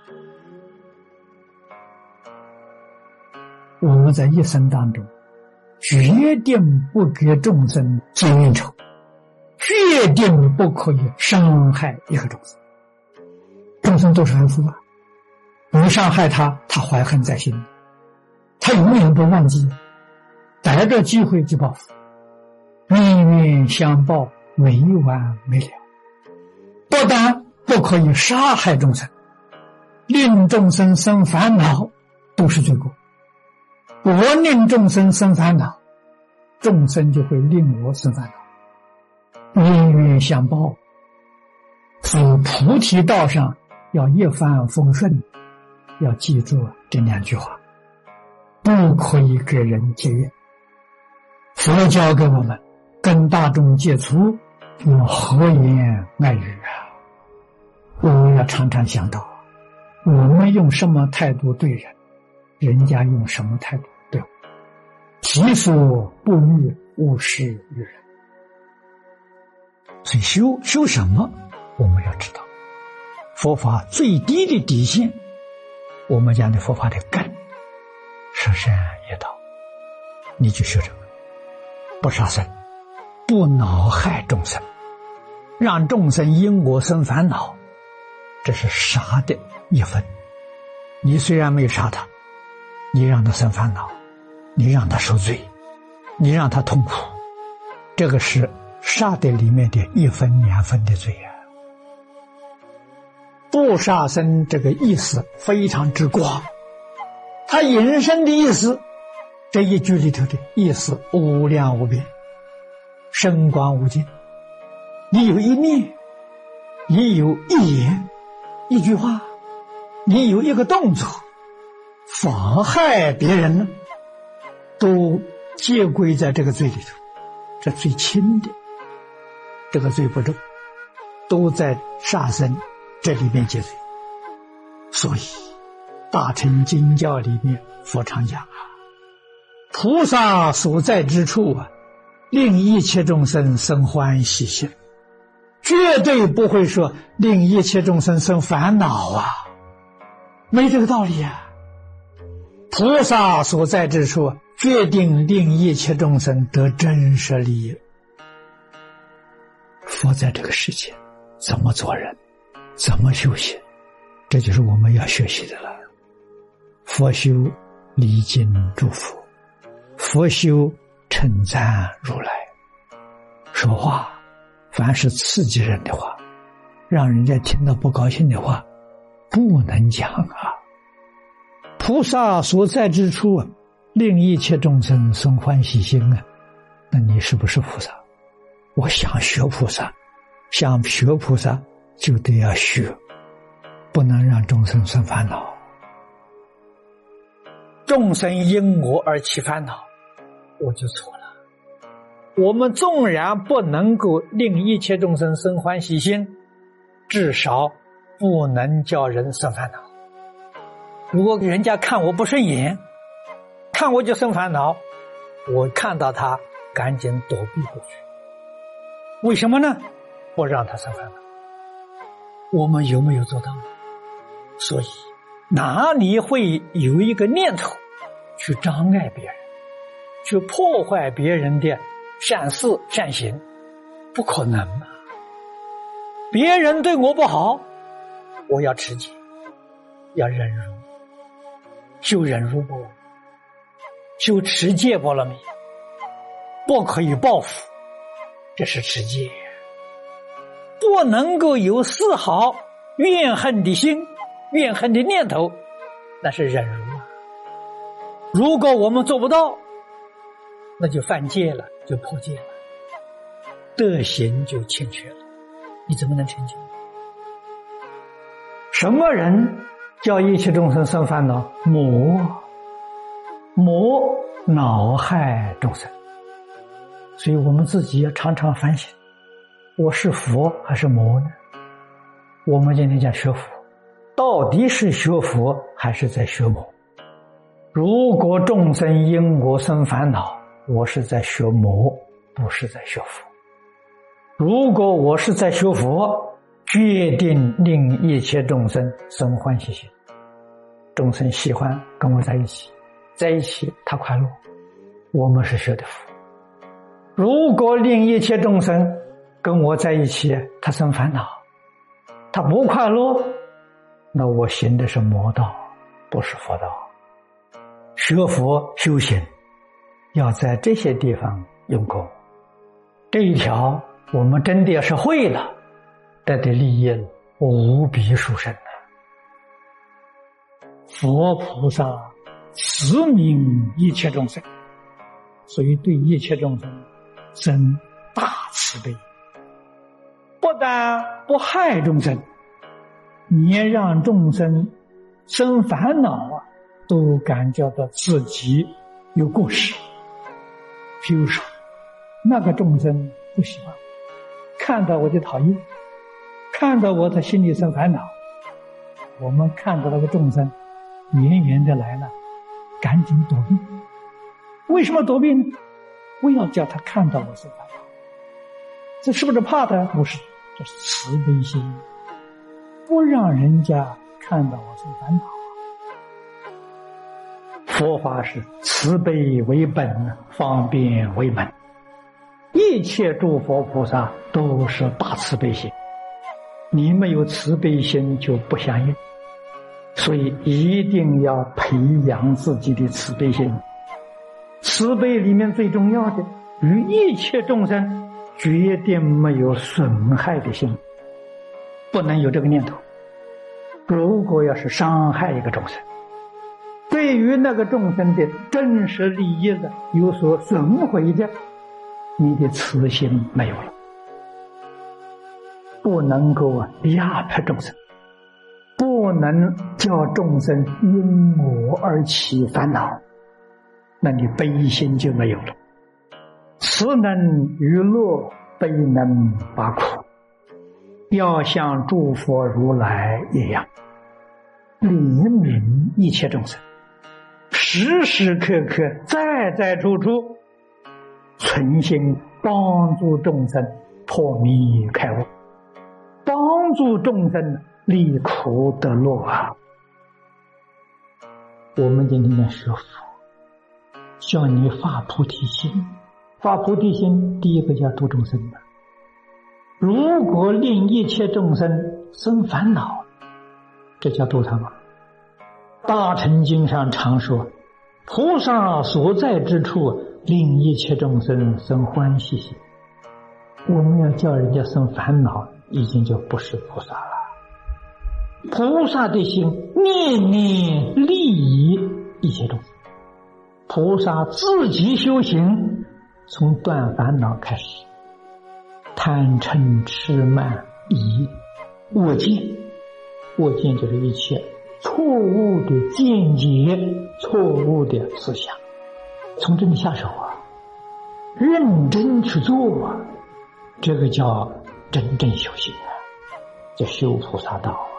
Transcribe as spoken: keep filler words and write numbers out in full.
我们在一生当中决定不给众生结冤仇，决定不可以伤害一个众生。众生都是凡夫啊，你伤害他，他怀恨在心，他永远不忘记，逮着机会就报复，冤冤相报，没完没了。不但不可以杀害众生，令众生生烦恼都是罪过。我令众生生烦恼，众生就会令我生烦恼，冤冤相报。所以菩提道上要一帆风顺，要记住这两句话，不可以给人结怨。佛教给我们跟大众接触要和颜爱语啊！我们要常常想到，我们用什么态度对人，人家用什么态度对我。己所不欲，勿施于人。所以修修什么，我们要知道。佛法最低的底线，我们讲的佛法的根，十善业道，你就修这个，不杀生，不恼害众生，让众生因我生烦恼，这是杀的一分。你虽然没有杀他，你让他生烦恼，你让他受罪，你让他痛苦，这个是杀的里面的一分两分的罪啊。不杀生这个意思非常之广，它引申的意思，这一句里头的意思无量无边，深广无尽。你有一念，你有一言，一句话，你有一个动作，妨害别人呢，都皆归在这个罪里头。这最轻的，这个罪不重，都在杀生这里面结罪。所以大乘经教里面佛常讲啊，菩萨所在之处啊，令一切众生生欢喜心，绝对不会说令一切众生生烦恼啊，没这个道理啊。菩萨所在之处，决定令一切众生得真实利益。佛在这个世界怎么做人，怎么修行，这就是我们要学习的了。佛修礼敬祝福，佛修称赞如来。说话凡是刺激人的话，让人家听到不高兴的话，不能讲啊。菩萨所在之处啊，令一切众生生欢喜心啊，那你是不是菩萨？我想学菩萨，想学菩萨就得要学，不能让众生生烦恼。众生因我而起烦恼，我就错了。我们纵然不能够令一切众生生欢喜心，至少不能叫人生烦恼。如果人家看我不顺眼，看我就生烦恼，我看到他赶紧躲避过去。为什么呢？不让他生烦恼。我们有没有做到？所以哪里会有一个念头去障碍别人，去破坏别人的善事善行？不可能啊！别人对我不好，我要持戒，要忍辱，修忍辱波罗蜜，修持戒波罗蜜，不可以报复，这是持戒。不能够有丝毫怨恨的心，怨恨的念头，那是忍辱啊。如果我们做不到，那就犯戒了，就破戒了，德行就欠缺了，你怎么能成就？什么人叫一切众生生烦恼？魔，魔恼害众生。所以我们自己要常常反省，我是佛还是魔呢？我们今天讲学佛，到底是学佛还是在学魔？如果众生因我生烦恼，我是在学魔，不是在学佛。如果我是在学佛，决定令一切众生生欢喜心， 众生喜欢跟我在一起，在一起他快乐，我们是学的福。如果令一切众生跟我在一起，他生烦恼，他不快乐，那我行的是魔道，不是佛道。学佛修行要在这些地方用功，这一条我们真的要是会了，得的利益无比殊胜啊！佛菩萨慈悯一切众生，所以对一切众生生大慈悲，不但不害众生，你也让众生生烦恼啊，都感觉到自己有过失。譬如说，那个众生不喜欢，看到我就讨厌，看到我的心里生烦恼。我们看到那个众生远远的来了，赶紧躲避。为什么躲避呢？不要叫他看到我生烦恼。这是不是怕他？不是，这是慈悲心，不让人家看到我生烦恼。佛法是慈悲为本，方便为门，一切诸佛菩萨都是大慈悲心，你没有慈悲心就不相应，所以一定要培养自己的慈悲心。慈悲里面最重要的，与一切众生决定没有损害的心，不能有这个念头。如果要是伤害一个众生，对于那个众生的真实利益的有所损毁的，你的慈心没有了，不能够压迫众生，不能叫众生因我而起烦恼，那你悲心就没有了。慈能娱乐，悲能拔苦，要像诸佛如来一样，怜悯一切众生，时时刻刻在在处处存心帮助众生破迷开悟，帮助众生离苦得乐啊！我们今天在学佛，叫你发菩提心，发菩提心第一个叫度众生的。如果令一切众生生烦恼，这叫度他吗？大乘经上常说，菩萨所在之处，令一切众生生欢喜心。我们要叫人家生烦恼，已经就不是菩萨了。菩萨的心念念利益一切众生，菩萨自己修行，从断烦恼开始，贪嗔痴慢疑恶见，恶见就是一切错误的见解，错误的思想，从这里下手啊，认真去做啊，这个叫真正修行啊，叫修菩萨道啊。